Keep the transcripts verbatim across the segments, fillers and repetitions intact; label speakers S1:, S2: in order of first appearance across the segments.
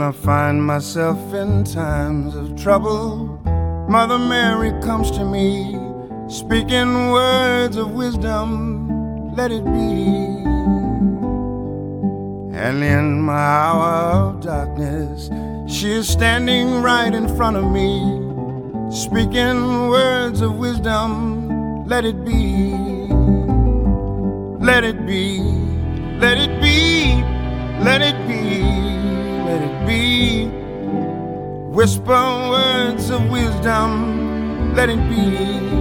S1: I find myself in times of trouble, Mother Mary comes to me, speaking words of wisdom, let it be. And in my hour of darkness, she is standing right in front of me, speaking words of wisdom, let it be. Let it be, let it be, let it be, let it be. Whisper words of wisdom, let it be.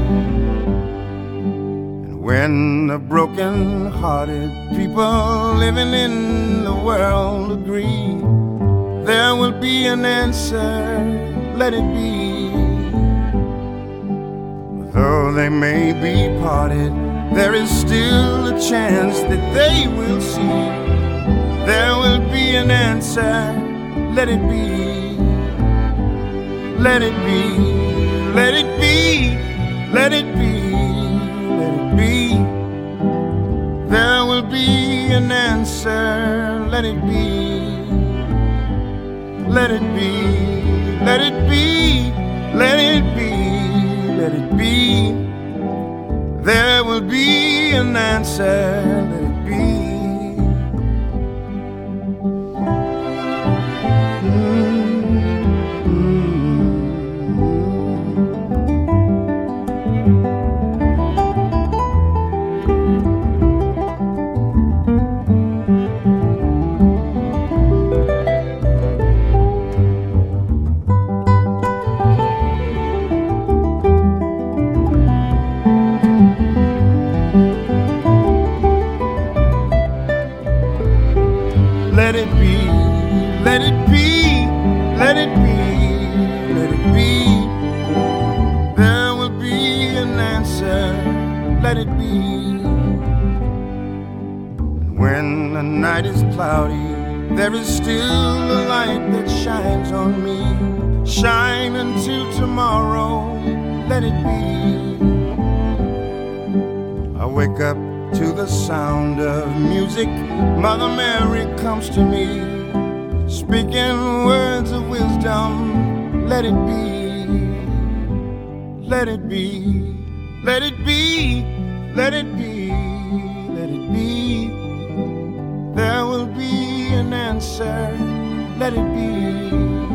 S1: And when the broken-hearted people living in the world agree, there will be an answer, let it be. Though they may be parted, there is still a chance that they will see. There will be an answer, let it be. Let it be, let it be, let it be, let it be. There will be an answer, let it be. Let it be, let it be, let it be, let it be. There will be an answer, let it be. Let it be, let it be, let it be, let it be. There will be an answer, let it be. When the night is cloudy, there is still a light that shines on me. Shine until tomorrow, let it be. I wake up to the sound of music, Mother Mary comes to me, speaking words of wisdom, let it be. Let it be, let it be, let it be, let it be. There will be an answer, let it be.